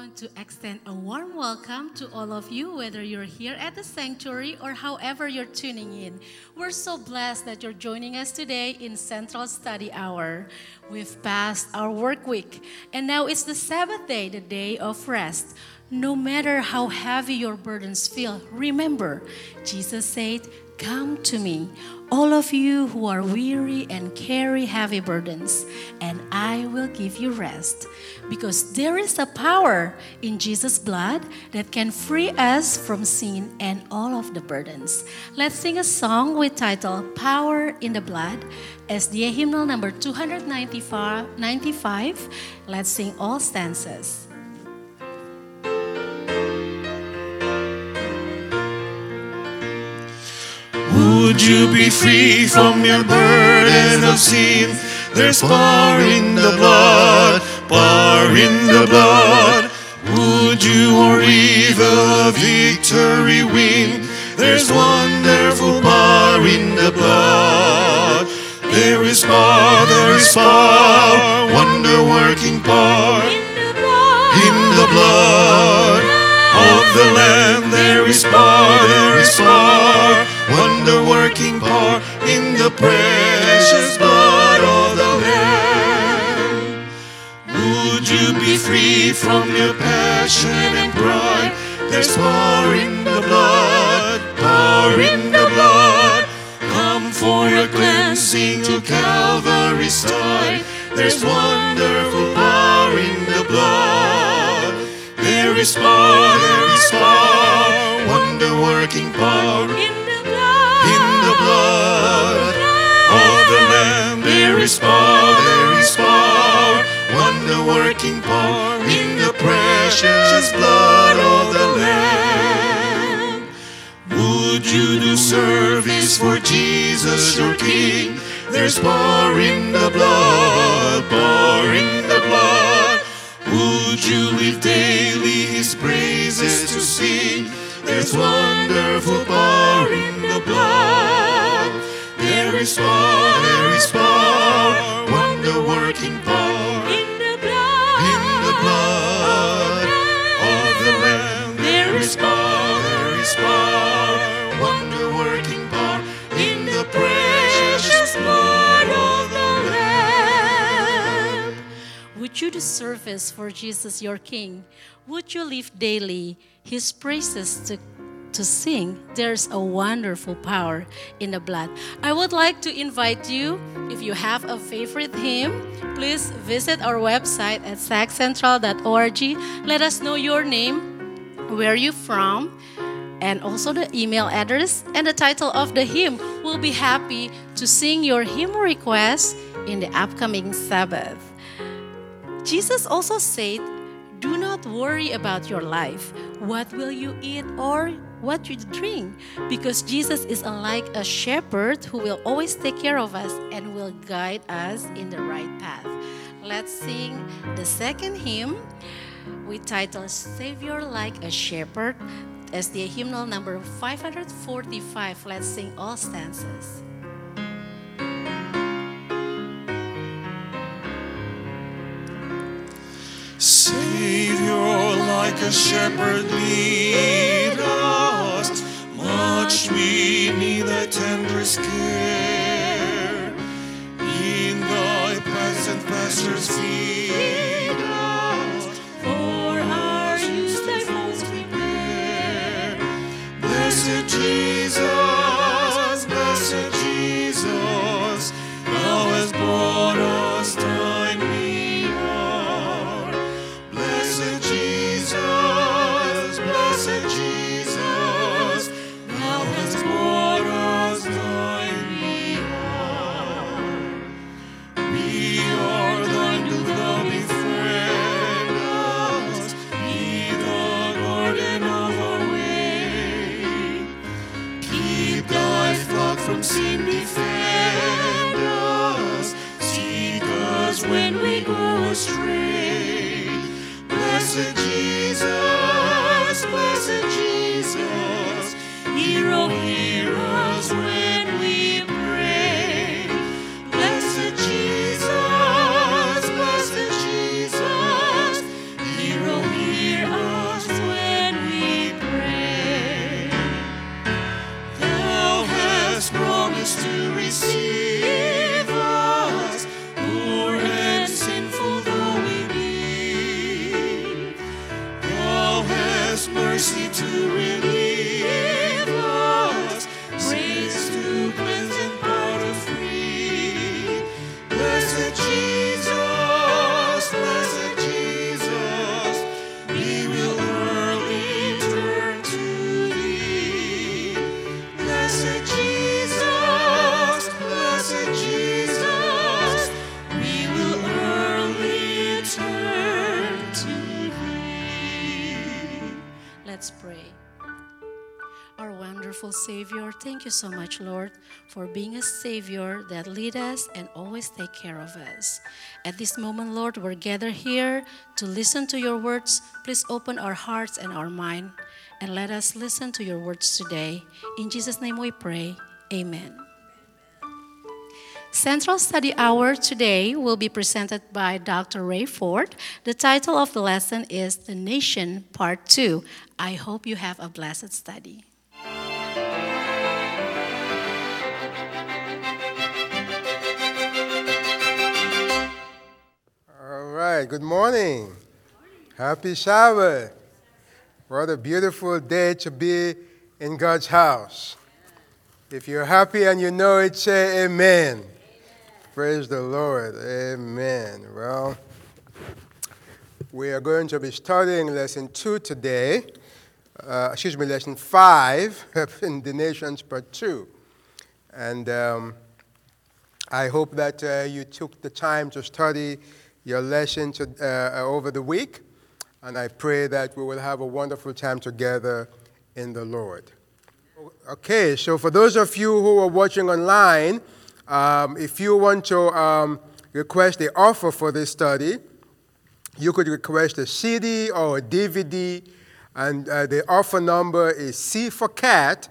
want to extend a warm welcome to all of you, whether you're here at the sanctuary or however you're tuning in. We're so blessed that you're joining us today in Central Study Hour. We've passed our work week, and now it's the Sabbath day, the day of rest. No matter how heavy your burdens feel, remember, Jesus said, "Come to me, all of you who are weary and carry heavy burdens, and I will give you rest." Because there is a power in Jesus' blood that can free us from sin and all of the burdens. Let's sing a song with title "Power in the Blood" as the hymnal number 295. Let's sing all stanzas. Would you be free from your burden of sin? There's power in the blood, power in the blood. Would you or evil a victory win? There's wonderful power in the blood. There is power, wonder-working power in the blood of the Lamb. There is power, wonder-working power in the precious blood of the Lamb. Would you be free from your passion and pride? There's power in the blood, power in the blood. Come for your cleansing to Calvary's side. There's wonderful power in the blood. There is power, wonder-working power in the blood of the Lamb. There is power, wonder-working power in the precious blood of the Lamb. Would you do service for Jesus your King? There's power in the blood, power in the blood. Would you live daily His praises to sing? There's wonderful power in the blood. There is power, wonder-working power in the blood of the Lamb. There is power, wonder-working power in the precious blood of the Lamb. Would you do service for Jesus your King? Would you live daily His praises to sing? There's a wonderful power in the blood. I would like to invite you, if you have a favorite hymn, please visit our website at saccentral.org. Let us know your name, where you're from, and also the email address and the title of the hymn. We'll be happy to sing your hymn request in the upcoming Sabbath. Jesus also said, "Do not worry about your life. What will you eat or what you drink?" Because Jesus is unlike a shepherd who will always take care of us and will guide us in the right path. Let's sing the second hymn with title "Savior Like a Shepherd" as the hymnal number 545. Let's sing all stanzas. Savior, like a shepherd, lead us. Much we need thy tenderest care. In thy pleasant pastures feed us. For our use thy folds prepare. Blessed Jesus, thou hast brought us timely hour. Blessed Jesus, thou hast brought us timely hour. We are thine to thou mercy to relieve us, grace to cleanse and pardon free. Blessed Jesus, we will early turn to thee. Blessed Jesus, we will early turn to thee. Let's pray. Our wonderful Savior, thank you so much, Lord, for being a Savior that lead us and always take care of us. At this moment, Lord, we're gathered here to listen to your words. Please open our hearts and our mind and let us listen to your words today. In Jesus' name we pray. Amen. Central Study Hour today will be presented by Dr. Ray Ford. The title of the lesson is The Nation, Part 2. I hope you have a blessed study. All right, good morning. Happy Sabbath. What a beautiful day to be in God's house. If you're happy and you know it, say amen. Praise the Lord. Amen. Well, we are going to be studying lesson 2 today. Lesson 5 in the Nations Part 2. And I hope that you took the time to study your lesson over the week. And I pray that we will have a wonderful time together in the Lord. Okay, so for those of you who are watching online, if you want to request the offer for this study, you could request a CD or a DVD, and the offer number is C for Cat,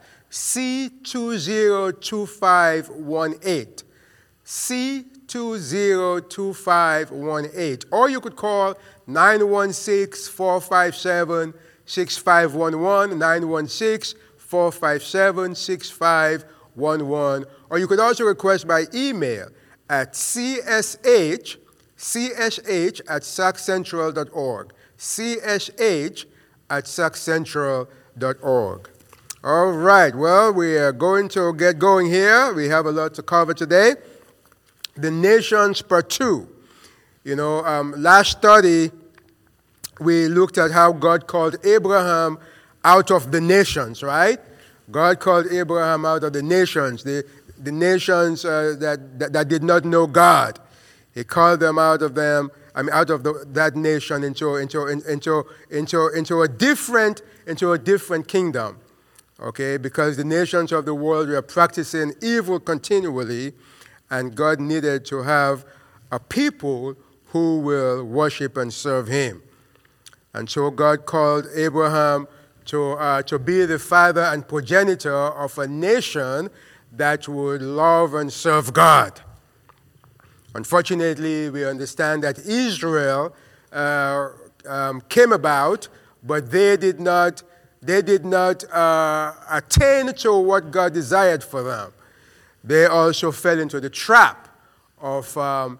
C202518. C202518. Or you could call 916-457-6511, 916-457-6511. Or you could also request by email at csh@saccentral.org. csh@saccentral.org. All right, well, we are going to get going here. We have a lot to cover today. The Nations Part 2. You know, last study, we looked at how God called Abraham out of the nations, right? God called Abraham out of the nations, the nations that did not know God. He called them out of that nation into a different kingdom. Okay, because the nations of the world were practicing evil continually, and God needed to have a people who will worship and serve Him. And so God called Abraham to be the father and progenitor of a nation that would love and serve God. Unfortunately, we understand that Israel came about, but they did not attain to what God desired for them. They also fell into the trap of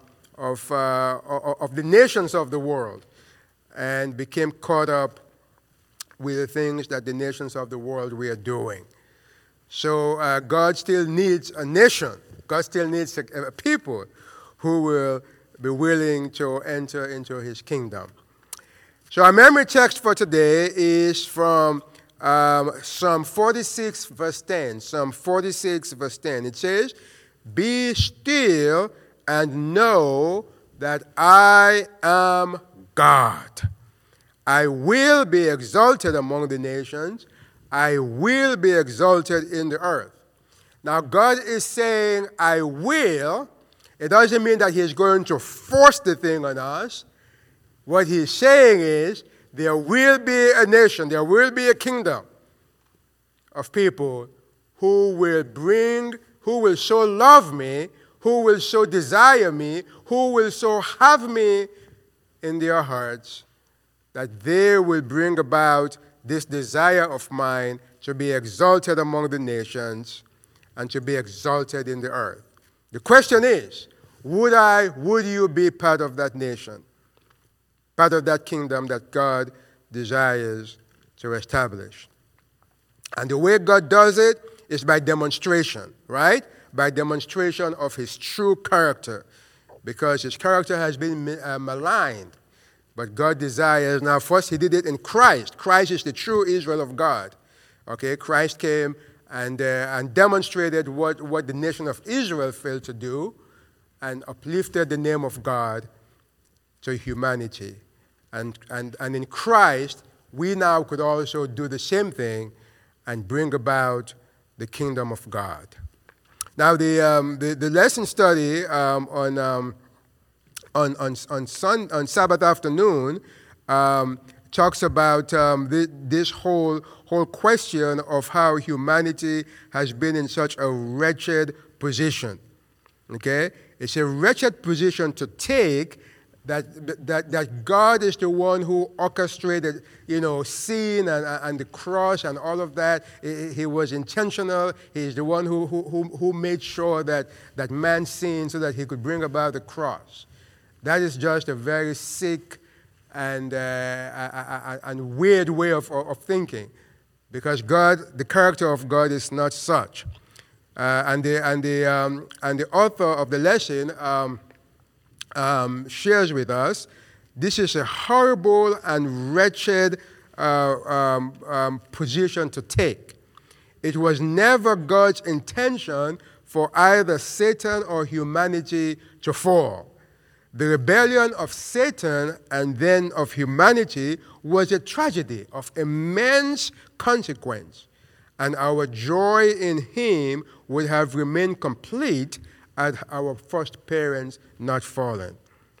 the nations of the world and became caught up with the things that the nations of the world were doing. So God still needs a nation. God still needs a people who will be willing to enter into His kingdom. So our memory text for today is from Psalm 46, verse 10. Psalm 46, verse 10. It says, "Be still and know that I am God. I will be exalted among the nations. I will be exalted in the earth." Now, God is saying, I will. It doesn't mean that He's going to force the thing on us. What He's saying is, there will be a nation, there will be a kingdom of people who will so love me, who will so desire me, who will so have me in their hearts, that they will bring about this desire of mine to be exalted among the nations and to be exalted in the earth. The question is, would you be part of that nation? Part of that kingdom that God desires to establish. And the way God does it is by demonstration, right? By demonstration of his true character, because his character has been maligned. But God desires, now first he did it in Christ. Christ is the true Israel of God. Okay, Christ came and demonstrated what the nation of Israel failed to do, and uplifted the name of God to humanity. And in Christ, we now could also do the same thing and bring about the kingdom of God. Now, the lesson study on Sabbath afternoon talks about this whole question of how humanity has been in such a wretched position. Okay, it's a wretched position to take. That God is the one who orchestrated, sin and the cross and all of that. He was intentional. He's the one who made sure that man sinned so that he could bring about the cross. That is just a very sick and weird way of thinking, because God, the character of God, is not such. And the author of the lesson shares with us, this is a horrible and wretched position to take. It was never God's intention for either Satan or humanity to fall. The rebellion of Satan and then of humanity was a tragedy of immense consequence, and our joy in him would have remained complete had our first parents not fallen.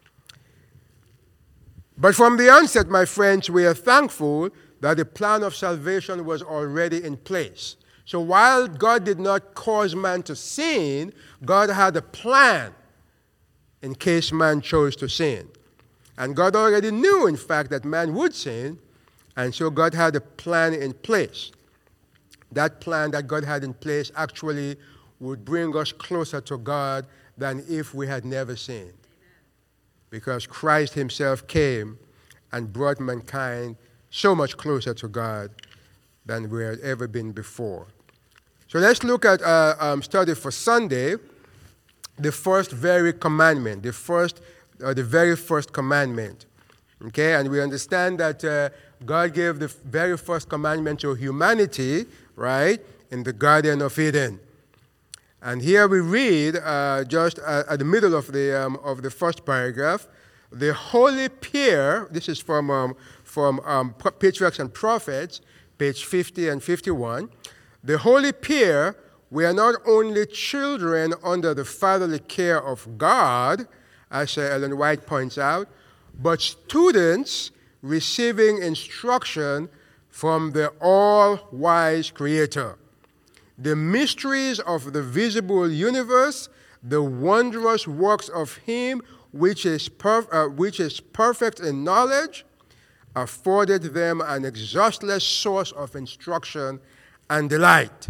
But from the onset, my friends, we are thankful that the plan of salvation was already in place. So while God did not cause man to sin, God had a plan in case man chose to sin. And God already knew, in fact, that man would sin, and so God had a plan in place. That plan that God had in place actually would bring us closer to God than if we had never sinned. Because Christ himself came and brought mankind so much closer to God than we had ever been before. So let's look at study for Sunday, the first very commandment, the very first commandment. Okay, and we understand that God gave the very first commandment to humanity, right, in the Garden of Eden. And here we read, just at the middle of the first paragraph, the holy pair. This is from Patriarchs and Prophets, page 50 and 51. The holy pair were not only children under the fatherly care of God, as Ellen White points out, but students receiving instruction from the all-wise Creator. The mysteries of the visible universe, the wondrous works of Him which is perfect in knowledge, afforded them an exhaustless source of instruction and delight.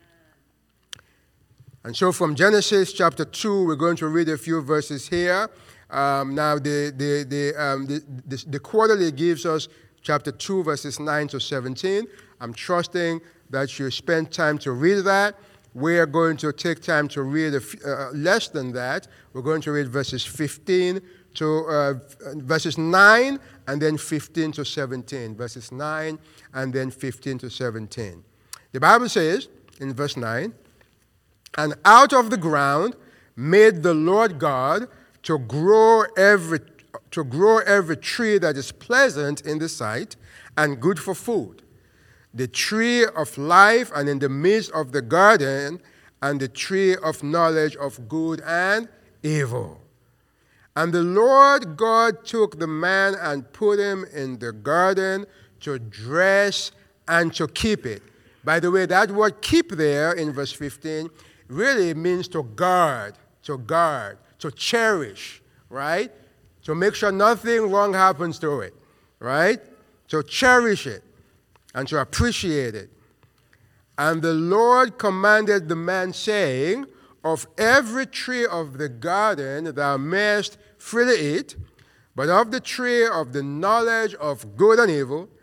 And so from Genesis chapter 2, we're going to read a few verses here. Now, the quarterly gives us chapter 2, verses 9 to 17. I'm trusting that you spend time to read that. We are going to take time to read less than that. We're going to read verses 15 to verses 9 and then 15 to 17. Verses 9 and then 15 to 17. The Bible says in verse 9, "And out of the ground made the Lord God to grow every tree that is pleasant in the sight and good for food, the tree of life, and in the midst of the garden, and the tree of knowledge of good and evil. And the Lord God took the man and put him in the garden to dress and to keep it." By the way, that word "keep" there in verse 15 really means to guard, to cherish, right? To make sure nothing wrong happens to it, right? To cherish it and to appreciate it. "And the Lord commanded the man, saying, Of every tree of the garden thou mayest freely eat, but of the tree of the knowledge of good and evil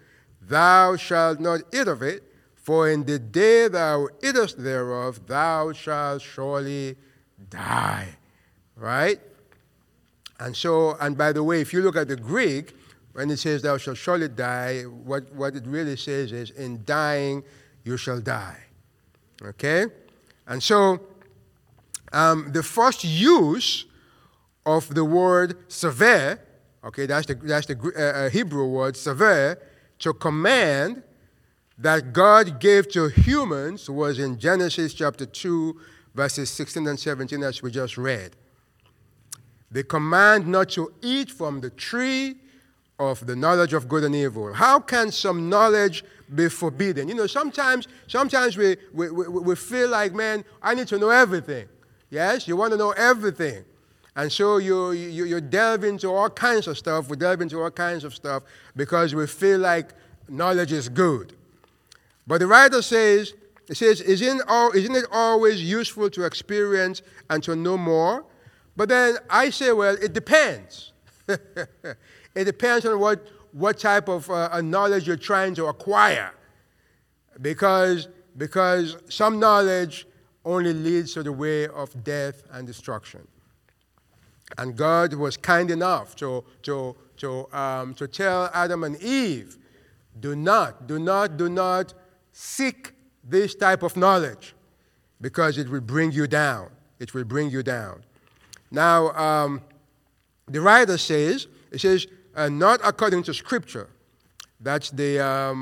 thou shalt not eat of it, for in the day thou eatest thereof, thou shalt surely die. Right? And by the way, if you look at the Greek, when it says thou shalt surely die, what it really says is, in dying you shall die. Okay? And so, the first use of the word sever, okay, that's the Hebrew word sever, to command that God gave to humans, was in Genesis chapter 2, verses 16 and 17, as we just read. The command not to eat from the tree of the knowledge of good and evil. How can some knowledge be forbidden? You know, sometimes we feel like, man, I need to know everything. Yes, you want to know everything. And so you delve into all kinds of stuff. We delve into all kinds of stuff because we feel like knowledge is good. But the writer says, isn't it always useful to experience and to know more? But then I say, well, it depends. It depends on what type of knowledge you're trying to acquire. Because some knowledge only leads to the way of death and destruction. And God was kind enough to tell Adam and Eve, do not seek this type of knowledge, because it will bring you down. It will bring you down. Now, the writer says, not according to Scripture. That's the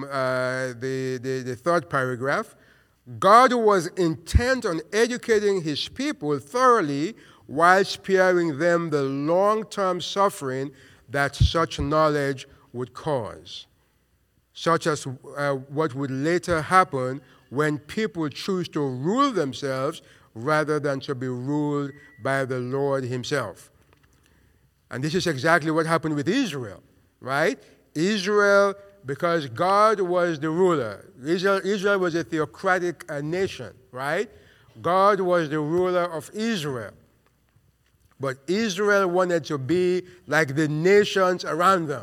third paragraph. God was intent on educating his people thoroughly while sparing them the long-term suffering that such knowledge would cause, such as what would later happen when people choose to rule themselves rather than to be ruled by the Lord himself. And this is exactly what happened with Israel, right? Israel, because God was the ruler. Israel was a theocratic nation, right? God was the ruler of Israel. But Israel wanted to be like the nations around them.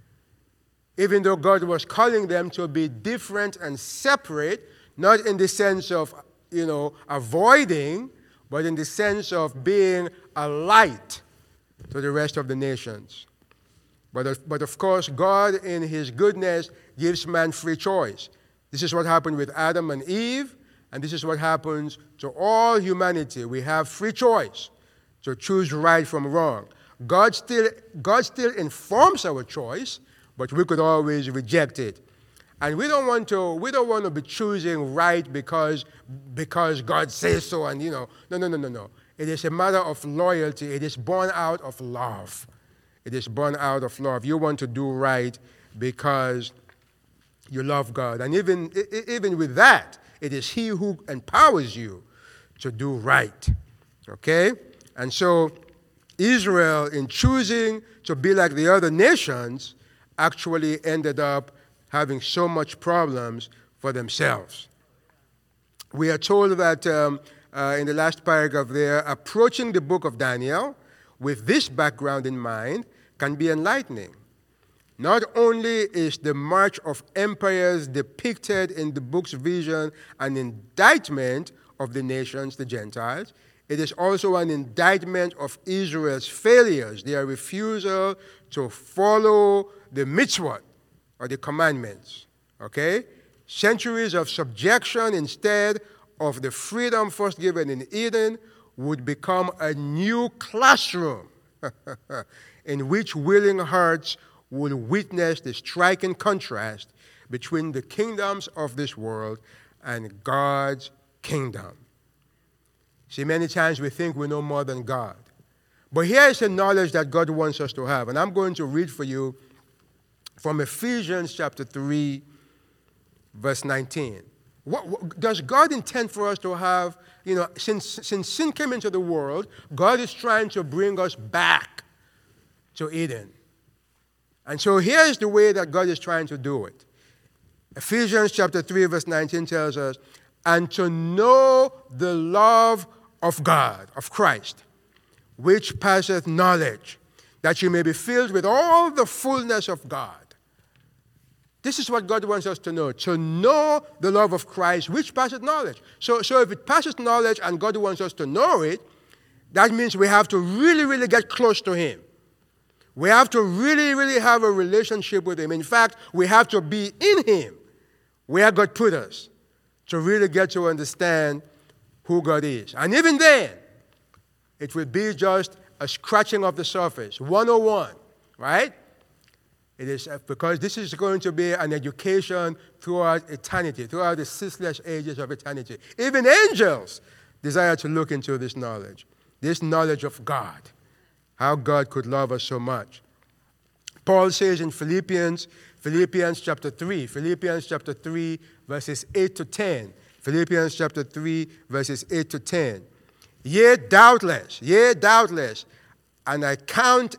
Even though God was calling them to be different and separate, not in the sense of, avoiding, but in the sense of being a light to the rest of the nations. But of course, God in his goodness gives man free choice. This is what happened with Adam and Eve, and this is what happens to all humanity. We have free choice to choose right from wrong. God still informs our choice, but we could always reject it. And we don't want to be choosing right because God says so, and no. It is a matter of loyalty. It is born out of love. It is born out of love. You want to do right because you love God. And even with that, it is he who empowers you to do right. Okay? And so Israel, in choosing to be like the other nations, actually ended up having so much problems for themselves. We are told that in the last paragraph there, approaching the book of Daniel with this background in mind can be enlightening. Not only is the march of empires depicted in the book's vision an indictment of the nations, the Gentiles, it is also an indictment of Israel's failures, their refusal to follow the mitzvot, or the commandments. Okay? Centuries of subjection instead of the freedom first given in Eden would become a new classroom in which willing hearts will witness the striking contrast between the kingdoms of this world and God's kingdom. See, many times we think we know more than God. But here is a knowledge that God wants us to have. And I'm going to read for you from Ephesians chapter 3, verse 19. What does God intend for us to have? Since sin came into the world, God is trying to bring us back to Eden. And so here's the way that God is trying to do it. Ephesians chapter 3, verse 19 tells us, and to know the love of God, of Christ, which passeth knowledge, that you may be filled with all the fullness of God. This is what God wants us to know the love of Christ, which passes knowledge. So if it passes knowledge and God wants us to know it, that means we have to really, really get close to Him. We have to really, really have a relationship with Him. In fact, we have to be in Him, where God put us, to really get to understand who God is. And even then, it will be just a scratching of the surface, 101, right? It is because this is going to be an education throughout eternity, throughout the ceaseless ages of eternity. Even angels desire to look into this knowledge of God, how God could love us so much. Paul says in Philippians chapter 3, verses 8 to 10. Philippians chapter 3, verses 8 to 10. Yea, doubtless, and I count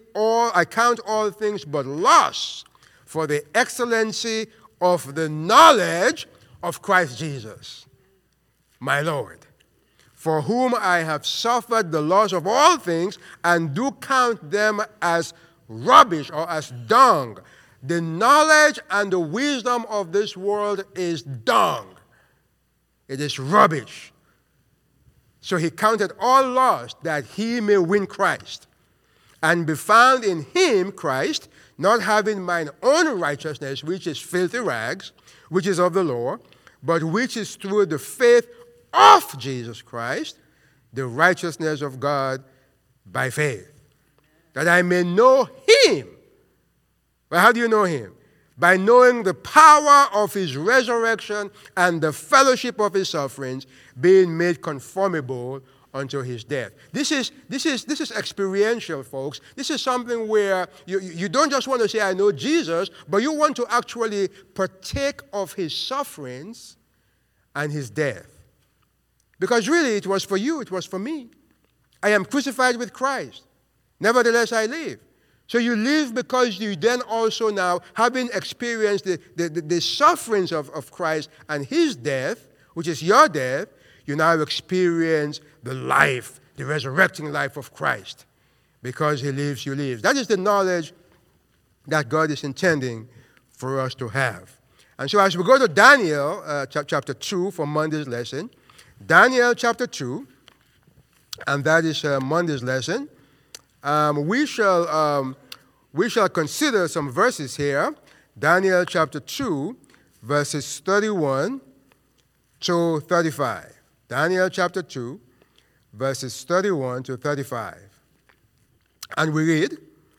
all things but loss for the excellency of the knowledge of Christ Jesus, my Lord, for whom I have suffered the loss of all things, and do count them as rubbish or as dung. The knowledge and the wisdom of this world is dung. It is rubbish. So he counted all loss that he may win Christ, and be found in him, Christ, not having mine own righteousness, which is filthy rags, which is of the law, but which is through the faith of Jesus Christ, the righteousness of God by faith, that I may know him. Well, how do you know him? By knowing the power of his resurrection and the fellowship of his sufferings, being made conformable unto his death. This is experiential, folks. This is something where you don't just want to say, I know Jesus, but you want to actually partake of his sufferings and his death. Because really, it was for you, it was for me. I am crucified with Christ. Nevertheless, I live. So you live because you then also now, having experienced the sufferings of Christ and his death, which is your death, you now experience the life, the resurrecting life of Christ. Because he lives, you live. That is the knowledge that God is intending for us to have. And so as we go to Daniel chapter 2 for Monday's lesson, Daniel chapter 2, and that is Monday's lesson, we shall consider some verses here. Daniel chapter 2, verses 31 to 35. Daniel chapter 2, verses 31 to 35. And we read,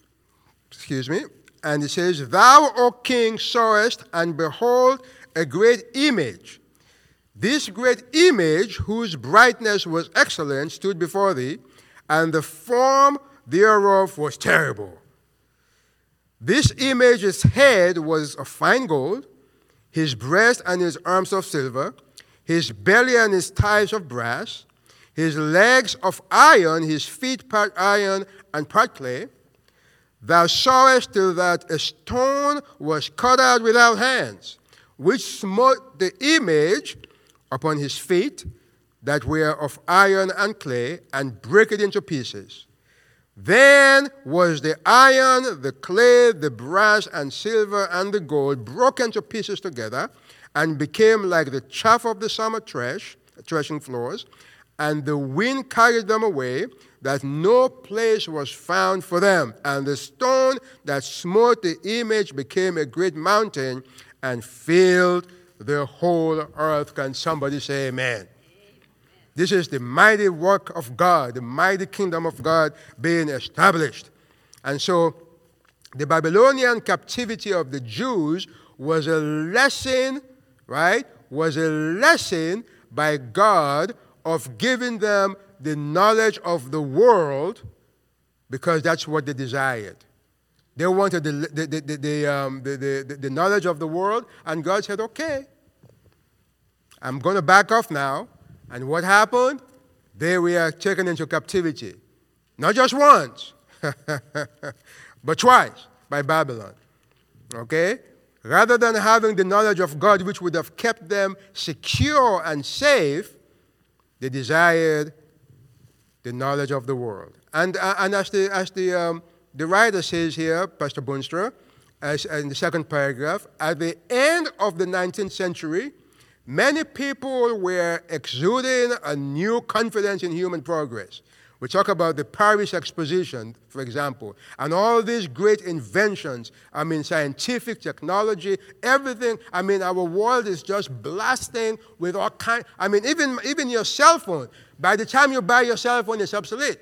and it says, Thou, O king, sawest, and behold, a great image. This great image, whose brightness was excellent, stood before thee, and the form thereof was terrible. This image's head was of fine gold, his breast and his arms of silver, his belly and his thighs of brass, his legs of iron, his feet part iron and part clay. Thou sawest till that a stone was cut out without hands, which smote the image upon his feet that were of iron and clay, and brake it into pieces. Then was the iron, the clay, the brass, and silver, and the gold broken to pieces together, and became like the chaff of the summer threshing floors, and the wind carried them away, that no place was found for them. And the stone that smote the image became a great mountain, and filled the whole earth. Can somebody say amen? This is the mighty work of God, the mighty kingdom of God being established. And so the Babylonian captivity of the Jews was a lesson, right? Was a lesson by God of giving them the knowledge of the world, because that's what they desired. They wanted the knowledge of the world, and God said, okay, I'm going to back off now. And what happened? They were taken into captivity. Not just once, but twice by Babylon. Okay? Rather than having the knowledge of God, which would have kept them secure and safe, they desired the knowledge of the world. And as the writer says here, Pastor Boonstra, as in the second paragraph, at the end of the 19th century, many people were exuding a new confidence in human progress. We talk about the Paris Exposition, for example, and all these great inventions. I mean, scientific technology, everything. I mean, our world is just blasting with all kinds. I mean, even your cell phone. By the time you buy your cell phone, it's obsolete.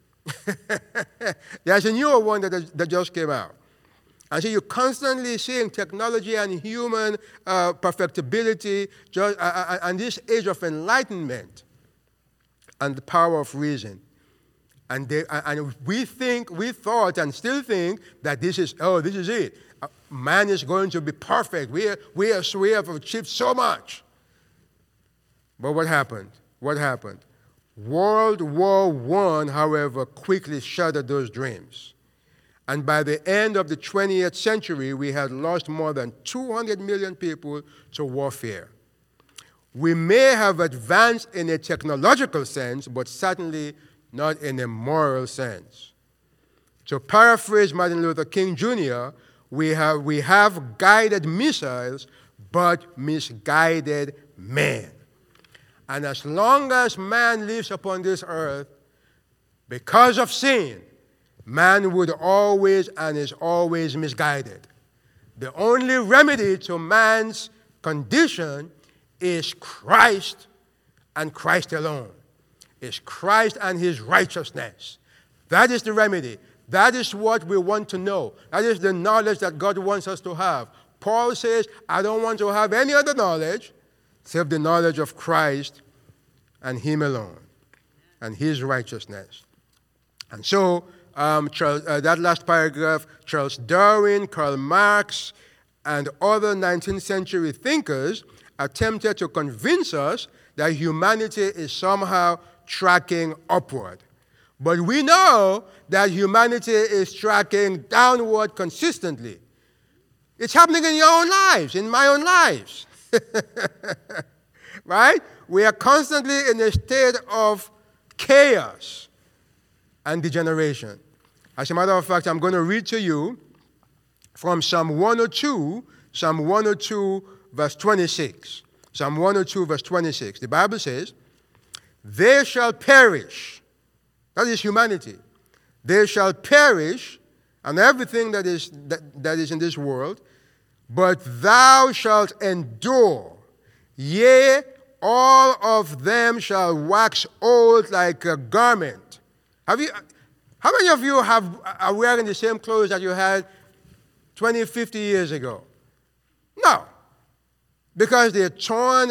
There's a newer one that just came out. And so you're constantly seeing technology and human perfectibility, and this age of enlightenment and the power of reason. And we thought and still think that this is it. Man is going to be perfect. We have achieved so much. But what happened? What happened? World War I, however, quickly shattered those dreams. And by the end of the 20th century, we had lost more than 200 million people to warfare. We may have advanced in a technological sense, but certainly not in a moral sense. To paraphrase Martin Luther King Jr., we have guided missiles, but misguided men. And as long as man lives upon this earth, because of sin, man would always and is always misguided. The only remedy to man's condition is Christ and Christ alone. Is Christ and his righteousness. That is the remedy. That is what we want to know. That is the knowledge that God wants us to have. Paul says, I don't want to have any other knowledge except the knowledge of Christ and him alone and his righteousness. And so, that last paragraph, Charles Darwin, Karl Marx, and other 19th century thinkers attempted to convince us that humanity is somehow tracking upward. But we know that humanity is tracking downward consistently. It's happening in your own lives, in my own lives. Right? We are constantly in a state of chaos and degeneration. As a matter of fact, I'm going to read to you from Psalm 102, verse 26. Psalm 102, verse 26. The Bible says, they shall perish. That is humanity. They shall perish, and everything that is in this world, but thou shalt endure. Yea, all of them shall wax old like a garment. How many of you are wearing the same clothes that you had 20, 50 years ago? No. Because they're torn,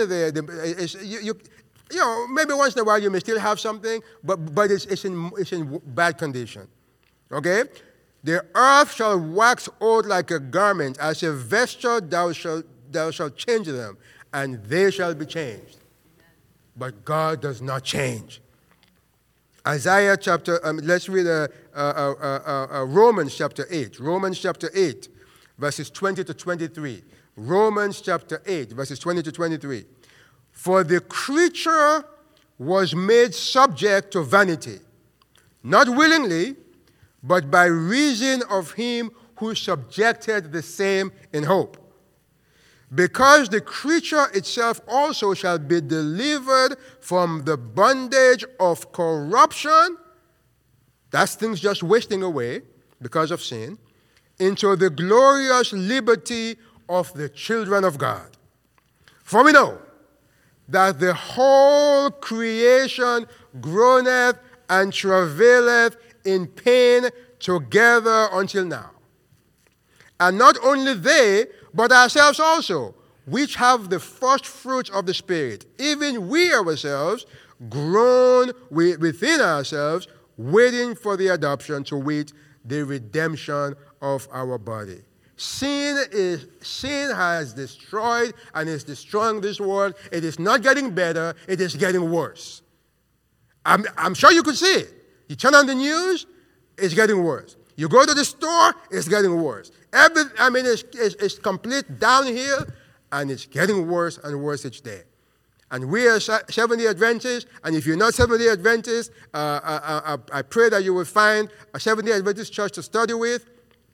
maybe once in a while you may still have something, but it's in bad condition. Okay? The earth shall wax old like a garment, as a vesture thou shalt change them, and they shall be changed. But God does not change. Isaiah chapter, let's read Romans chapter 8. Romans chapter 8, verses 20 to 23. Romans chapter 8, verses 20 to 23. For the creature was made subject to vanity, not willingly, but by reason of him who subjected the same in hope. Because the creature itself also shall be delivered from the bondage of corruption, that's things just wasting away because of sin, into the glorious liberty of the children of God. For we know that the whole creation groaneth and travaileth in pain together until now. And not only they, but ourselves also, which have the first fruits of the Spirit, even we ourselves, groan within ourselves, waiting for the adoption, to wit, the redemption of our body. Sin has destroyed and is destroying this world. It is not getting better, it is getting worse. I'm sure you could see it. You turn on the news, it's getting worse. You go to the store, it's getting worse. It's complete downhill, and it's getting worse and worse each day. And we are Seventh-day Adventists, and if you're not Seventh-day Adventist, I pray that you will find a Seventh-day Adventist church to study with.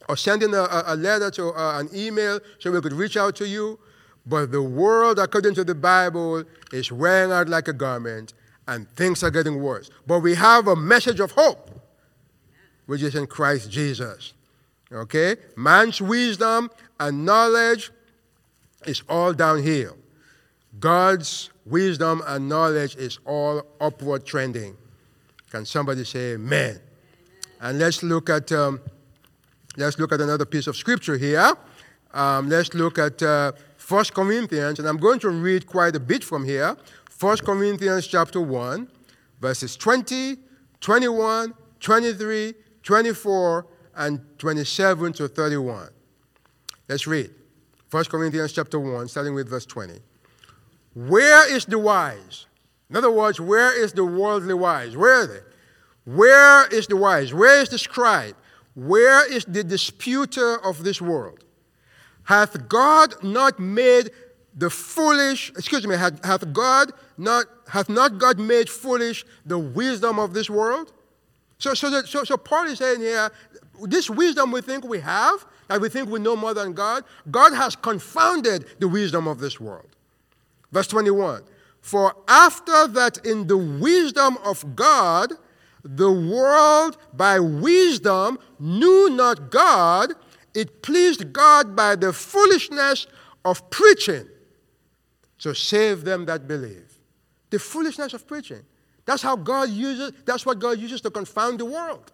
or sending a letter to an email so we could reach out to you. But the world, according to the Bible, is wearing out like a garment, and things are getting worse. But we have a message of hope, which is in Christ Jesus. Okay? Man's wisdom and knowledge is all downhill. God's wisdom and knowledge is all upward trending. Can somebody say amen? And let's look at another piece of scripture here. Let's look at 1 Corinthians, and I'm going to read quite a bit from here. 1 Corinthians chapter 1, verses 20, 21, 23, 24, and 27 to 31. Let's read. 1 Corinthians chapter 1, starting with verse 20. Where is the wise? In other words, where is the worldly wise? Where are they? Where is the wise? Where is the scribe? Where is the disputer of this world? Hath not God made foolish the wisdom of this world? So Paul is saying here, this wisdom we think we have, that we think we know more than God, God has confounded the wisdom of this world. Verse 21, for after that in the wisdom of God, the world by wisdom knew not God, it pleased God by the foolishness of preaching to save them that believe. The foolishness of preaching. That's what God uses to confound the world.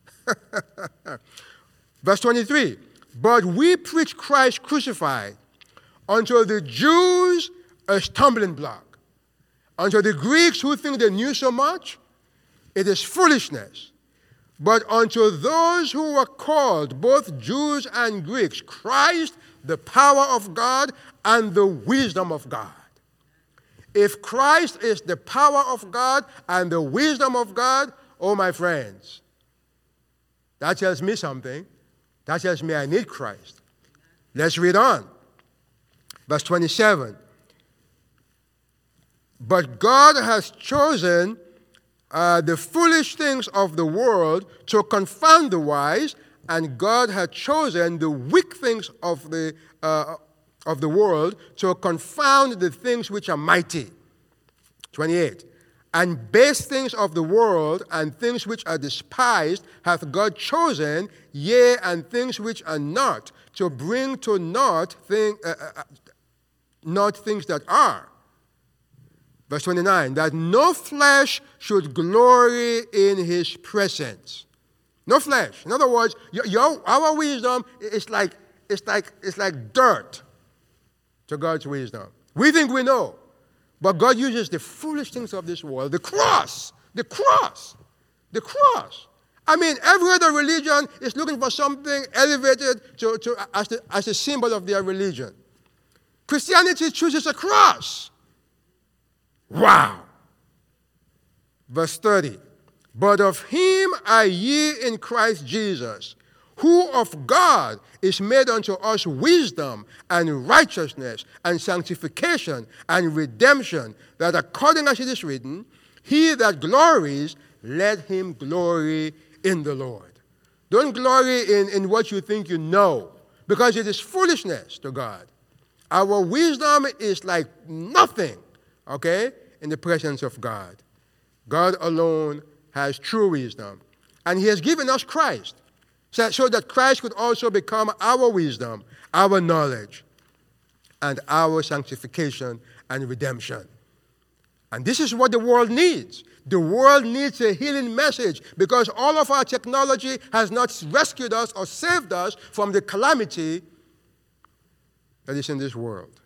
Verse 23, but we preach Christ crucified, unto the Jews a stumbling block, unto the Greeks who think they knew so much, it is foolishness. But unto those who are called, both Jews and Greeks, Christ, the power of God and the wisdom of God. If Christ is the power of God and the wisdom of God, oh, my friends, that tells me something. That tells me I need Christ. Let's read on. Verse 27. But God has chosen the foolish things of the world to confound the wise, and God had chosen the weak things of the world to confound the things which are mighty. 28. And base things of the world and things which are despised hath God chosen, yea, and things which are not, to bring to naught things that are. Verse 29, that no flesh should glory in his presence. No flesh. In other words, our wisdom is like dirt to God's wisdom. We think we know, but God uses the foolish things of this world, the cross. I mean, every other religion is looking for something elevated as a symbol of their religion. Christianity chooses a cross. Wow. Verse 30. But of him are ye in Christ Jesus, who of God is made unto us wisdom and righteousness and sanctification and redemption, that according as it is written, he that glories, let him glory in the Lord. Don't glory in what you think you know, because it is foolishness to God. Our wisdom is like nothing, okay, in the presence of God. God alone has true wisdom. And he has given us Christ, so that Christ could also become our wisdom, our knowledge, and our sanctification and redemption. And this is what the world needs. The world needs a healing message, because all of our technology has not rescued us or saved us from the calamity that is in this world.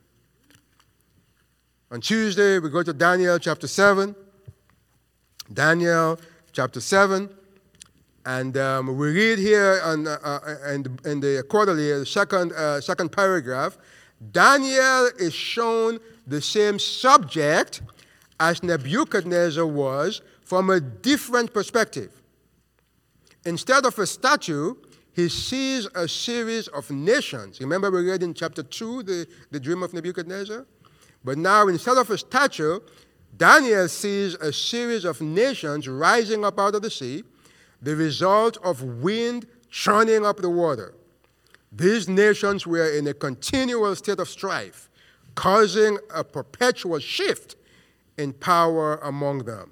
On Tuesday, we go to Daniel chapter 7. Daniel chapter 7. And we read here in the quarterly, the second paragraph, Daniel is shown the same subject as Nebuchadnezzar was from a different perspective. Instead of a statue, he sees a series of nations. Remember we read in chapter 2 the dream of Nebuchadnezzar? But now instead of a statue, Daniel sees a series of nations rising up out of the sea, the result of wind churning up the water. These nations were in a continual state of strife, causing a perpetual shift in power among them.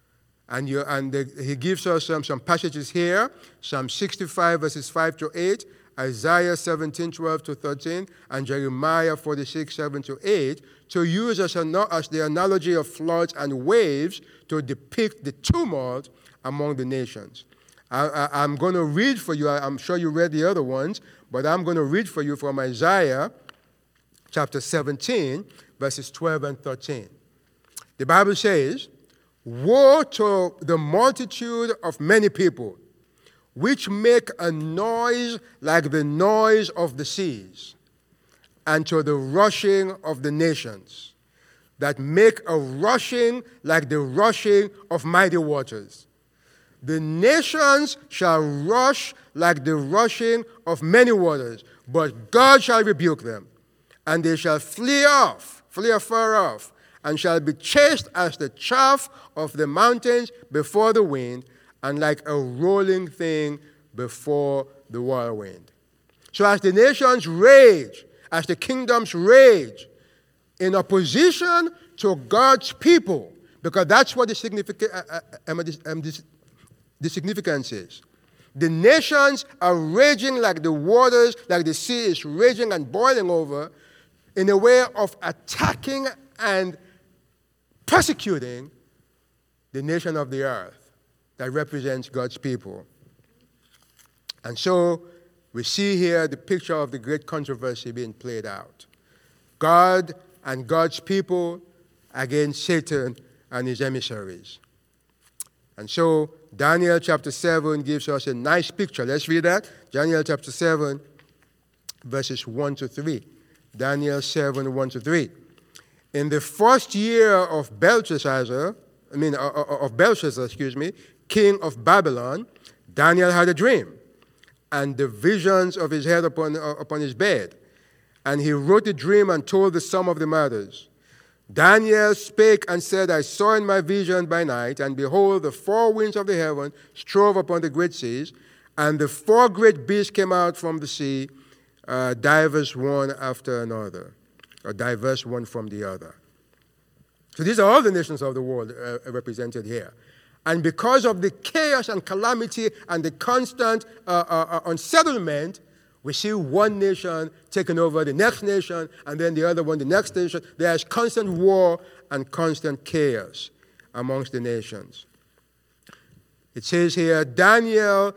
He gives us some passages here, Psalm 65, verses 5 to 8, Isaiah 17, 12 to 13, and Jeremiah 46, 7 to 8, to use as the analogy of floods and waves to depict the tumult among the nations. I'm going to read for you, I'm sure you read the other ones, but I'm going to read for you from Isaiah chapter 17, verses 12 and 13. The Bible says, "Woe to the multitude of many people, which make a noise like the noise of the seas, and to the rushing of the nations, that make a rushing like the rushing of mighty waters. The nations shall rush like the rushing of many waters, but God shall rebuke them, and they shall flee afar off, and shall be chased as the chaff of the mountains before the wind, and like a rolling thing before the whirlwind." So as the nations rage, as the kingdoms rage, in opposition to God's people, because that's what the significance is. The nations are raging like the waters, like the sea is raging and boiling over, in a way of attacking and persecuting the nation of the earth that represents God's people. And so we see here the picture of the great controversy being played out. God and God's people against Satan and his emissaries. And so Daniel chapter 7 gives us a nice picture. Let's read that. Daniel chapter 7, verses 1 to 3. Daniel 7, 1 to 3. In the first year of Belshazzar, king of Babylon, Daniel had a dream, and the visions of his head upon his bed. And he wrote the dream and told the sum of the matters. Daniel spake and said, "I saw in my vision by night, and behold, the four winds of the heaven strove upon the great seas, and the four great beasts came out from the sea, divers one after another," or diverse one from the other. So these are all the nations of the world represented here. And because of the chaos and calamity and the constant unsettlement, we see one nation taking over the next nation, and then the other one, the next nation. There's constant war and constant chaos amongst the nations. It says here, Daniel,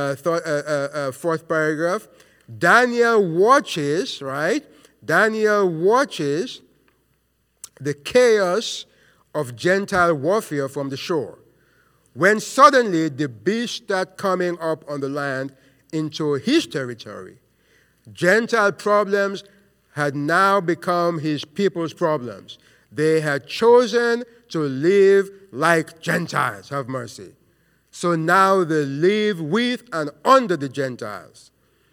fourth paragraph, Daniel watches, right? Daniel watches the chaos of Gentile warfare from the shore, when suddenly the beasts start coming up on the land into his territory. Gentile problems had now become his people's problems. They had chosen to live like Gentiles, have mercy. So now they live with and under the Gentiles.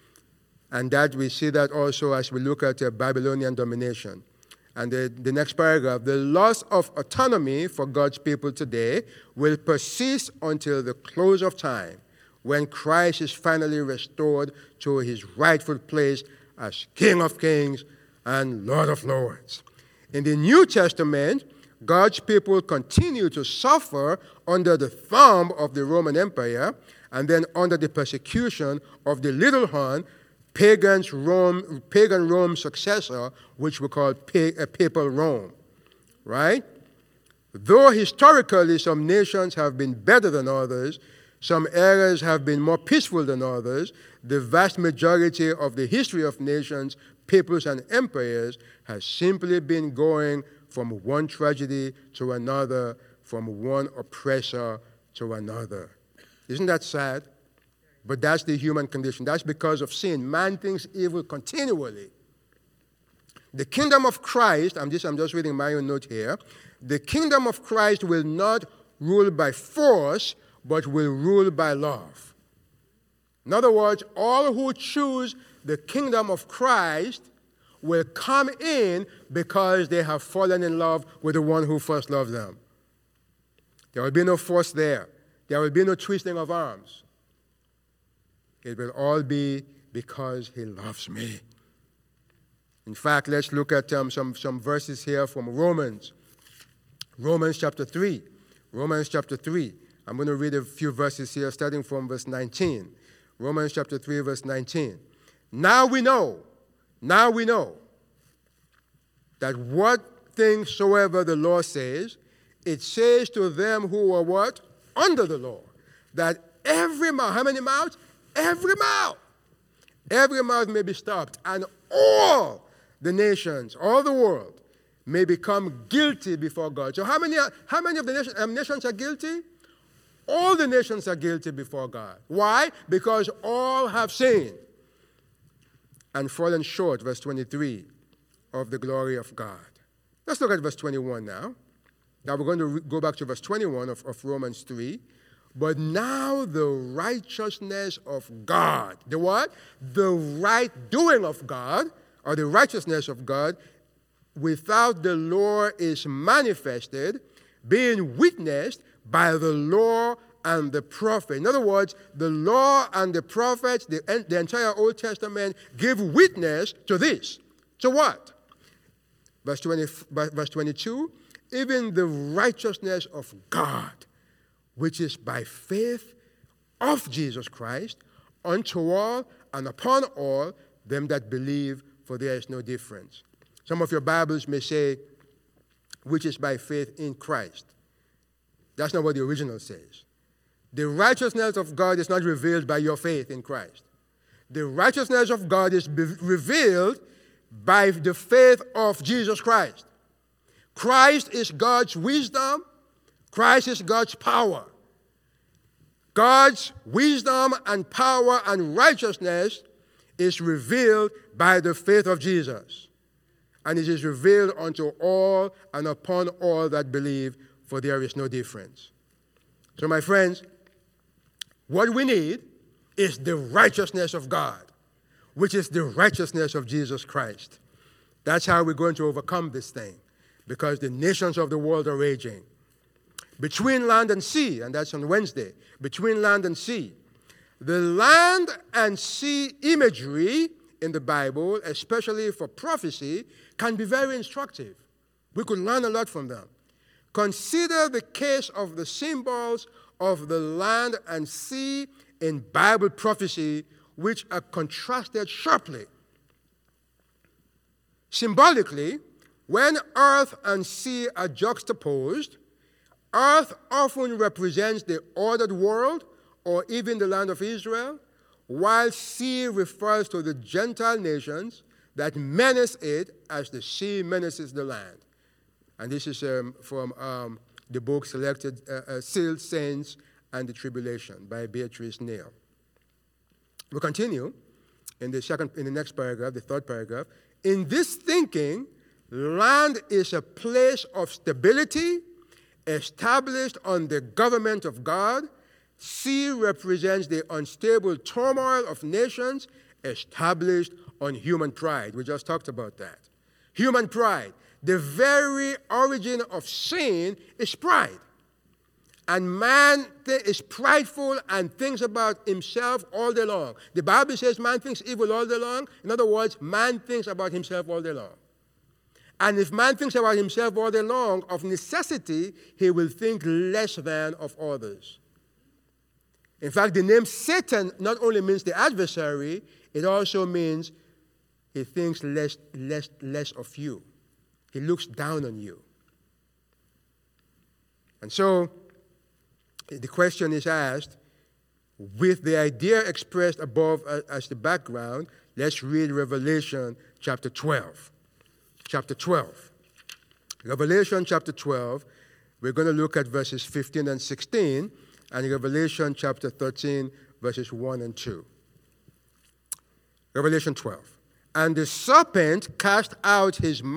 And that we see that also as we look at Babylonian domination. And the next paragraph, the loss of autonomy for God's people today will persist until the close of time, when Christ is finally restored to his rightful place as King of Kings and Lord of Lords. In the New Testament, God's people continue to suffer under the thumb of the Roman Empire, and then under the persecution of the little horn, pagan Rome's successor, which we call Papal Rome, right? Though historically some nations have been better than others, some eras have been more peaceful than others, the vast majority of the history of nations, peoples, and empires has simply been going from one tragedy to another, from one oppressor to another. Isn't that sad? But that's the human condition. That's because of sin. Man thinks evil continually. The kingdom of Christ, I'm just reading my own note here. The kingdom of Christ will not rule by force, but will rule by love. In other words, all who choose the kingdom of Christ will come in because they have fallen in love with the one who first loved them. There will be no force there. There will be no twisting of arms. It will all be because he loves me. In fact, let's look at some verses here from Romans. Romans chapter 3. Romans chapter 3. I'm going to read a few verses here starting from verse 19. Romans chapter 3, verse 19. Now we know that what things soever the law says, it says to them who are what? Under the law. That every mouth, how many mouths? Every mouth. Every mouth may be stopped, and all the nations, all the world, may become guilty before God. So how many of the nations are guilty? All the nations are guilty before God. Why? Because all have sinned and fallen short, verse 23, of the glory of God. Let's look at verse 21 now. Now we're going to go back to verse 21 of Romans 3. But now the righteousness of God, the what? The right doing of God, or the righteousness of God, without the law is manifested, being witnessed by the law and the prophet. In other words, the law and the prophets, the entire Old Testament, give witness to this. To what? Verse 22, even the righteousness of God, which is by faith of Jesus Christ, unto all and upon all them that believe, for there is no difference. Some of your Bibles may say, which is by faith in Christ. That's not what the original says. The righteousness of God is not revealed by your faith in Christ. The righteousness of God is revealed by the faith of Jesus Christ. Christ is God's wisdom. Christ is God's power. God's wisdom and power and righteousness is revealed by the faith of Jesus. And it is revealed unto all and upon all that believe, for there is no difference. So, my friends, what we need is the righteousness of God, which is the righteousness of Jesus Christ. That's how we're going to overcome this thing, because the nations of the world are raging. Between land and sea, and that's on Wednesday, between land and sea. The land and sea imagery in the Bible, especially for prophecy, can be very instructive. We could learn a lot from them. Consider the case of the symbols of the land and sea in Bible prophecy, which are contrasted sharply. Symbolically, when earth and sea are juxtaposed, earth often represents the ordered world or even the land of Israel, while sea refers to the Gentile nations that menace it as the sea menaces the land. And this is from the book Selected Sealed Saints and the Tribulation by Beatrice Neal. We continue in the next paragraph, the third paragraph. In this thinking, land is a place of stability established on the government of God. Sea represents the unstable turmoil of nations established on human pride. We just talked about that. Human pride. The very origin of sin is pride. And man is prideful and thinks about himself all day long. The Bible says man thinks evil all day long. In other words, man thinks about himself all day long. And if man thinks about himself all day long, of necessity, he will think less than of others. In fact, the name Satan not only means the adversary, it also means he thinks less of you. He looks down on you. And so, the question is asked, with the idea expressed above as the background, let's read Revelation chapter 12. Chapter 12. Revelation chapter 12, we're going to look at verses 15 and 16, and Revelation chapter 13, verses 1 and 2. Revelation 12. And the serpent cast out of his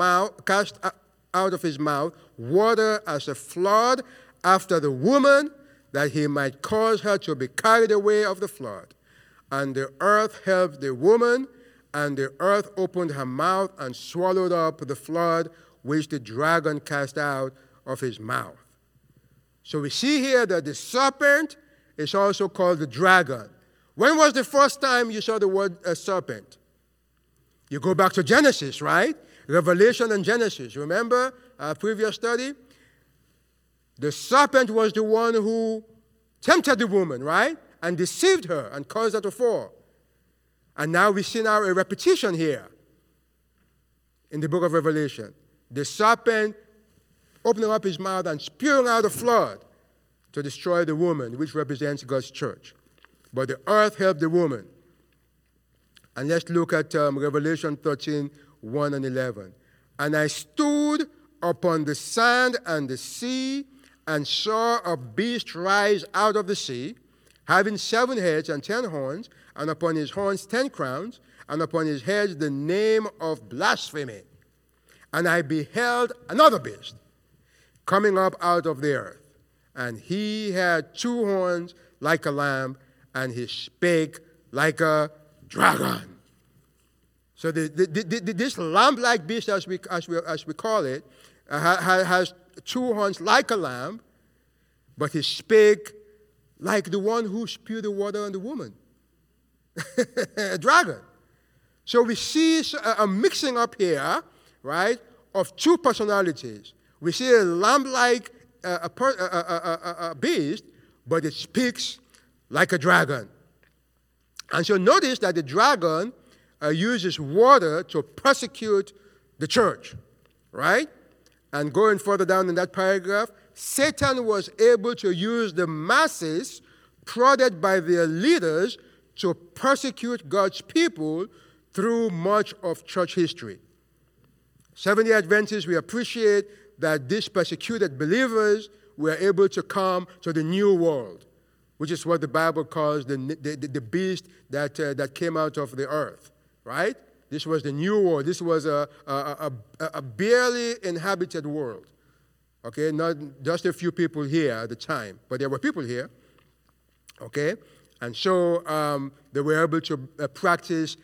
mouth water as a flood after the woman, that he might cause her to be carried away of the flood. And the earth helped the woman, and the earth opened her mouth and swallowed up the flood which the dragon cast out of his mouth. So we see here that the serpent is also called the dragon. When was the first time you saw the word serpent? You go back to Genesis, right? Revelation and Genesis. Remember our previous study? The serpent was the one who tempted the woman, right? And deceived her and caused her to fall. And now we see now a repetition here in the book of Revelation. The serpent opening up his mouth and spewing out a flood to destroy the woman, which represents God's church. But the earth helped the woman. And let's look at Revelation 13, 1 and 11. And I stood upon the sand and the sea, and saw a beast rise out of the sea, having 7 heads and 10 horns, and upon his horns 10 crowns, and upon his heads the name of blasphemy. And I beheld another beast coming up out of the earth, and he had 2 horns like a lamb, and he spake like a dragon. So this lamb-like beast, as we call it, has 2 horns like a lamb, but he spake like the one who spewed the water on the woman. A dragon. So we see a mixing up here, right, of 2 personalities. We see a lamb-like beast, but it speaks like a dragon. And so notice that the dragon uses water to persecute the church, right? And going further down in that paragraph, Satan was able to use the masses prodded by their leaders to persecute God's people through much of church history. Seventh-day Adventists, we appreciate that these persecuted believers were able to come to the new world, which is what the Bible calls the beast that came out of the earth, right? This was the new world. This was a barely inhabited world, okay? Not just a few people here at the time, but there were people here, okay? And so they were able to practice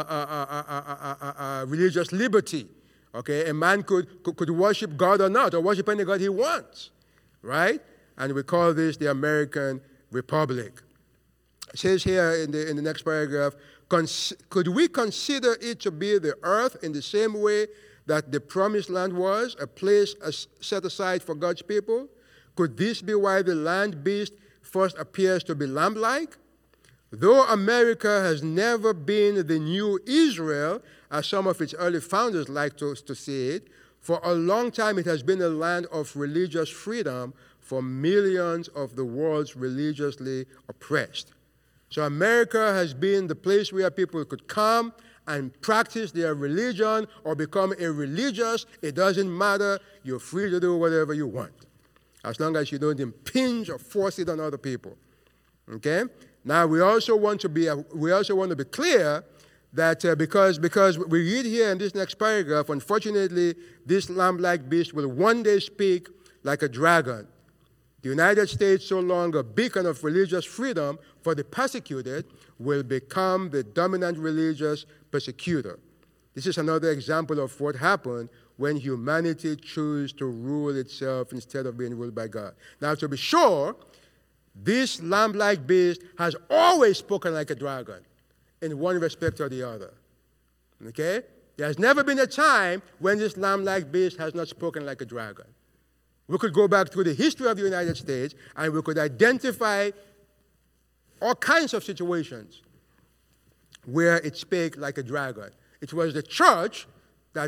religious liberty, okay? A man could worship God or not, or worship any God he wants, right? And we call this the American Republic. It says here in the next paragraph, could we consider it to be the earth in the same way that the promised land was, a place set aside for God's people? Could this be why the land beast first appears to be lamb-like? Though America has never been the new Israel, as some of its early founders like to see it, for a long time it has been a land of religious freedom for millions of the world's religiously oppressed. So America has been the place where people could come and practice their religion or become irreligious. It doesn't matter. You're free to do whatever you want, as long as you don't impinge or force it on other people. Okay? Now we also want to be clear that because we read here in this next paragraph, unfortunately, this lamb-like beast will one day speak like a dragon. The United States, so long a beacon of religious freedom for the persecuted, will become the dominant religious persecutor. This is another example of what happened when humanity chose to rule itself instead of being ruled by God. Now, to be sure, this lamb-like beast has always spoken like a dragon in one respect or the other. Okay? There has never been a time when this lamb-like beast has not spoken like a dragon. We could go back through the history of the United States and we could identify all kinds of situations where it spake like a dragon. It was the church that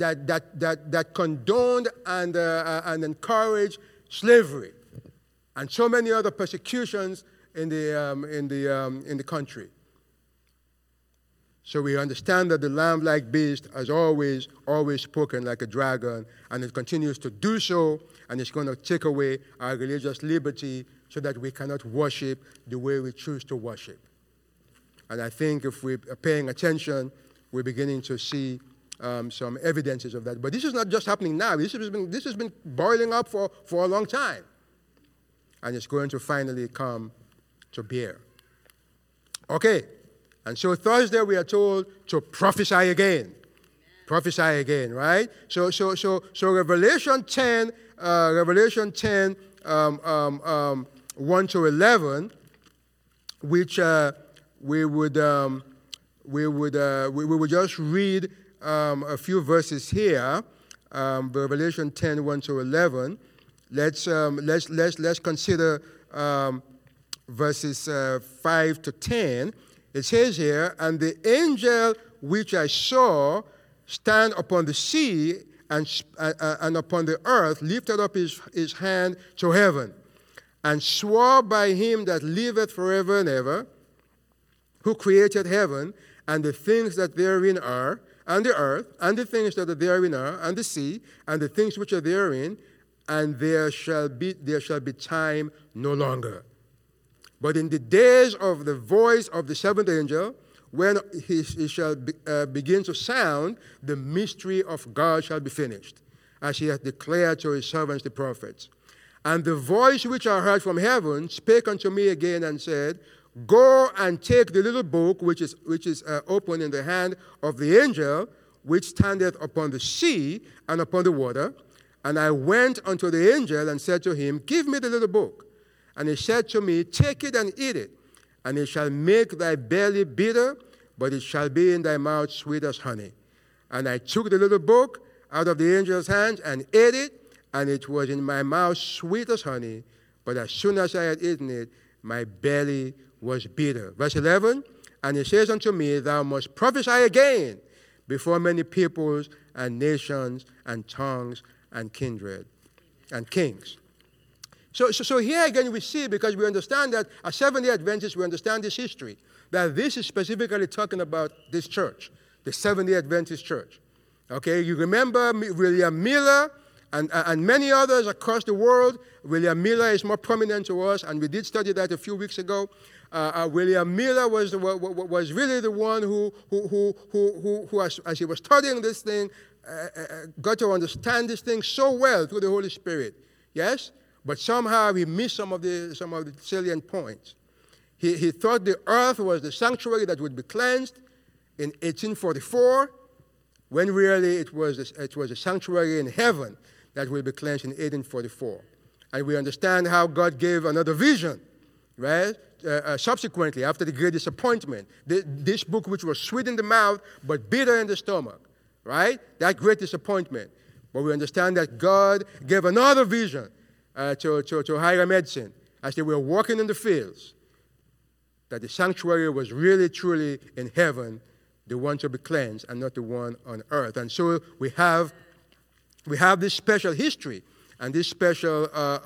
condoned and encouraged slavery and so many other persecutions in the country. So we understand that the lamb-like beast has always spoken like a dragon, and it continues to do so, and it's going to take away our religious liberty so that we cannot worship the way we choose to worship. And I think if we are paying attention, we're beginning to see some evidences of that. But this is not just happening now. This has been boiling up for a long time. And it's going to finally come to bear. Okay. And so Thursday we are told to prophesy again. Amen. Prophesy again, right? So Revelation 10, 1 to 11, which we would just read a few verses here, Revelation 10, 1 to 11. Let's consider verses 5 to 10. It says here, and the angel which I saw stand upon the sea and upon the earth lifted up his hand to heaven, and swore by him that liveth forever and ever, who created heaven and the things that therein are, and the earth, and the things that therein are, and the sea, and the things which are therein, and there shall be time no longer. But in the days of the voice of the seventh angel, when he shall begin to sound, the mystery of God shall be finished, as he hath declared to his servants the prophets. And the voice which I heard from heaven spake unto me again and said, Go and take the little book which is open in the hand of the angel which standeth upon the sea and upon the water. And I went unto the angel and said to him, Give me the little book. And he said to me, Take it and eat it, and it shall make thy belly bitter, but it shall be in thy mouth sweet as honey. And I took the little book out of the angel's hand and ate it, and it was in my mouth sweet as honey, but as soon as I had eaten it, my belly was bitter. Verse 11, and he says unto me, Thou must prophesy again before many peoples and nations and tongues and kindred and kings. So here again we see, because we understand that as Seventh-day Adventists, we understand this history, that this is specifically talking about this church, the Seventh-day Adventist church. Okay, you remember William Miller and many others across the world. William Miller is more prominent to us, and we did study that a few weeks ago. William Miller was really the one who as he was studying this thing, got to understand this thing so well through the Holy Spirit. Yes? But somehow he missed some of the salient points. He thought the earth was the sanctuary that would be cleansed in 1844, when really it was a sanctuary in heaven that will be cleansed in 1844. And we understand how God gave another vision, right? Subsequently, after the great disappointment, this book which was sweet in the mouth but bitter in the stomach, right? That great disappointment. But we understand that God gave another vision to Hiram Edson as they were walking in the fields, that the sanctuary was really, truly in heaven, the one to be cleansed, and not the one on earth. And so we have this special history and this special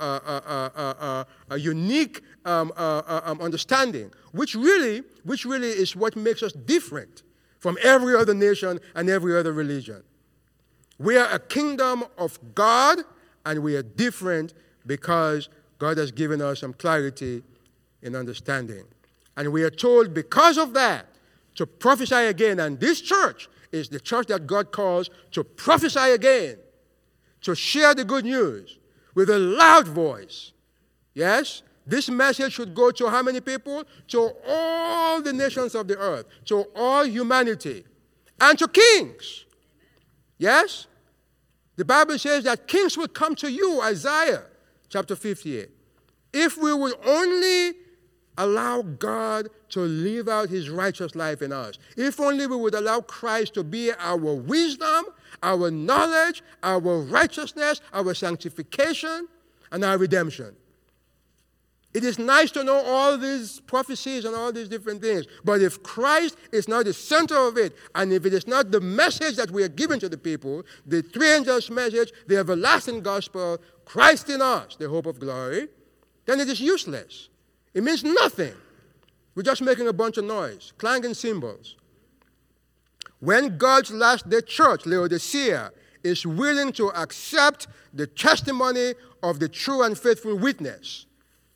unique understanding, which really is what makes us different from every other nation and every other religion. We are a kingdom of God, and we are different because God has given us some clarity in understanding. And we are told because of that to prophesy again. And this church is the church that God calls to prophesy again, to share the good news with a loud voice. Yes? This message should go to how many people? To all the nations of the earth, to all humanity, and to kings. Yes? The Bible says that kings will come to you, Isaiah chapter 58. If we will only allow God to live out his righteous life in us, if only we would allow Christ to be our wisdom, our knowledge, our righteousness, our sanctification, and our redemption. It is nice to know all these prophecies and all these different things, but if Christ is not the center of it, and if it is not the message that we are giving to the people, the three angels' message, the everlasting gospel, Christ in us, the hope of glory, then it is useless. It means nothing. We're just making a bunch of noise, clanging cymbals. When God's last day church, Laodicea, is willing to accept the testimony of the true and faithful witness,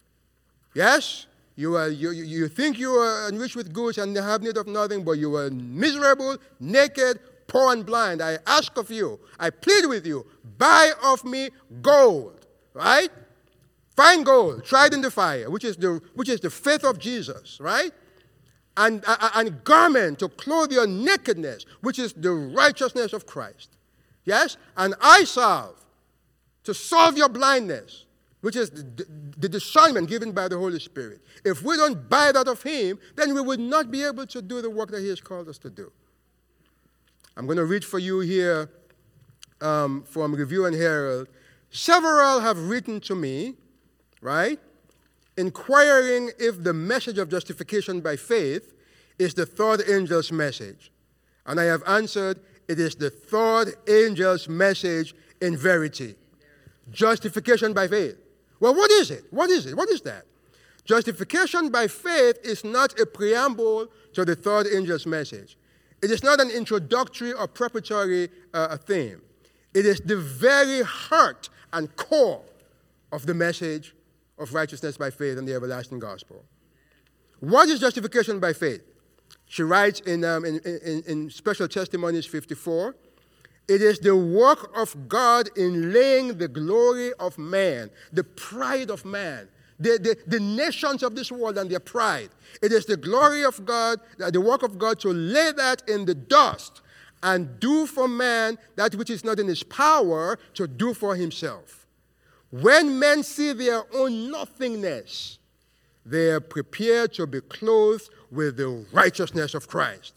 yes, you think you are enriched with goods and have need of nothing, but you are miserable, naked, poor, and blind. I ask of you, I plead with you, buy of me gold, right? Fine gold, tried in the fire, which is the faith of Jesus, right? And garment to clothe your nakedness, which is the righteousness of Christ. Yes? And eye salve to solve your blindness, which is the discernment given by the Holy Spirit. If we don't buy that of him, then we would not be able to do the work that he has called us to do. I'm going to read for you here from Review and Herald. Several have written to me, right, inquiring if the message of justification by faith is the third angel's message. And I have answered, it is the third angel's message in verity. Justification by faith. Well, what is it? What is it? What is that? Justification by faith is not a preamble to the third angel's message. It is not an introductory or preparatory theme. It is the very heart and core of the message of righteousness by faith and the everlasting gospel. What is justification by faith? She writes in Special Testimonies 54, it is the work of God in laying the glory of man, the pride of man, the nations of this world and their pride. It is the glory of God, the work of God to lay that in the dust and do for man that which is not in his power to do for himself. When men see their own nothingness, they are prepared to be clothed with the righteousness of Christ.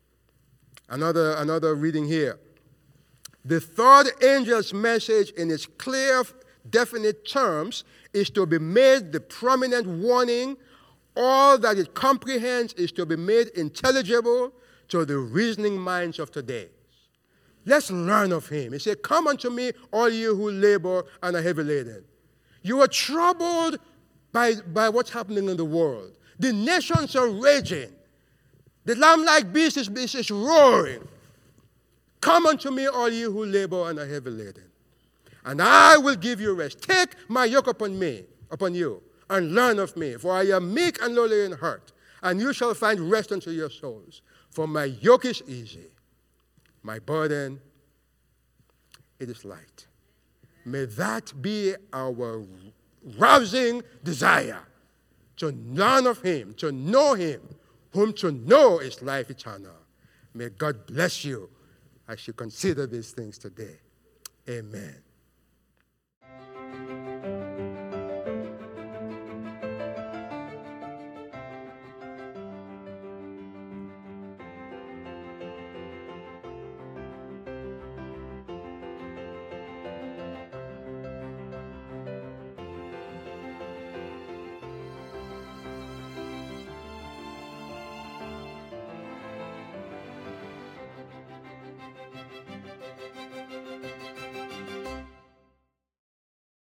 Another reading here. The third angel's message in its clear, definite terms is to be made the prominent warning. All that it comprehends is to be made intelligible to the reasoning minds of today. Let's learn of him. He said, come unto me, all you who labor and are heavy laden. You are troubled by what's happening in the world. The nations are raging. The lamb-like beast is roaring. Come unto me, all you who labor and are heavy laden, and I will give you rest. Take my yoke upon you, and learn of me, for I am meek and lowly in heart, and you shall find rest unto your souls. For my yoke is easy, my burden, it is light. May that be our rousing desire, to learn of him, to know him, whom to know is life eternal. May God bless you as you consider these things today. Amen.